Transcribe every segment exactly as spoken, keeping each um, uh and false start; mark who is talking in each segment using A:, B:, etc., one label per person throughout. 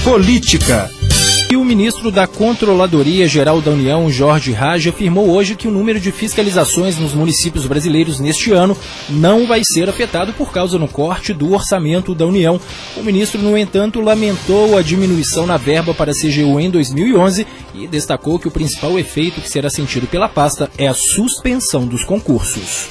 A: Política. E o ministro da Controladoria Geral da União, Jorge Raj, afirmou hoje que o número de fiscalizações nos municípios brasileiros neste ano não vai ser afetado por causa do corte do orçamento da União. O ministro, no entanto, lamentou a diminuição na verba para a C G U em dois mil e onze e destacou que o principal efeito que será sentido pela pasta é a suspensão dos concursos.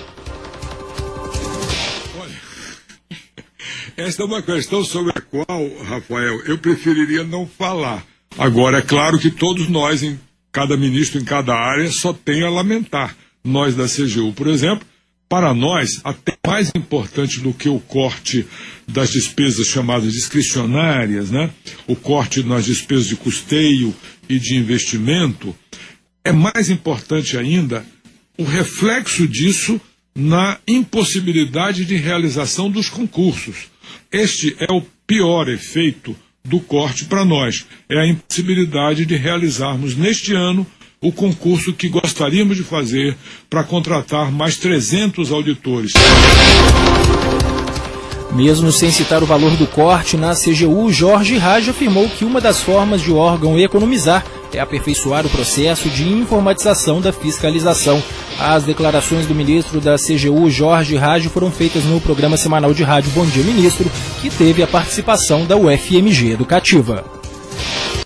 B: Esta é uma questão sobre a qual, Rafael, eu preferiria não falar. Agora, é claro que todos nós, em cada ministro, em cada área, só tem a lamentar. Nós da C G U, por exemplo, para nós, até mais importante do que o corte das despesas chamadas discricionárias, né? O corte nas despesas de custeio e de investimento, é mais importante ainda o reflexo disso na impossibilidade de realização dos concursos. Este é o pior efeito do corte para nós. É a impossibilidade de realizarmos neste ano o concurso que gostaríamos de fazer para contratar mais trezentos auditores.
A: Mesmo sem citar o valor do corte na C G U, Jorge Raj afirmou que uma das formas de o órgão economizar é aperfeiçoar o processo de informatização da fiscalização. As declarações do ministro da C G U, Jorge Raj, foram feitas no programa semanal de rádio Bom Dia Ministro, que teve a participação da U F M G Educativa.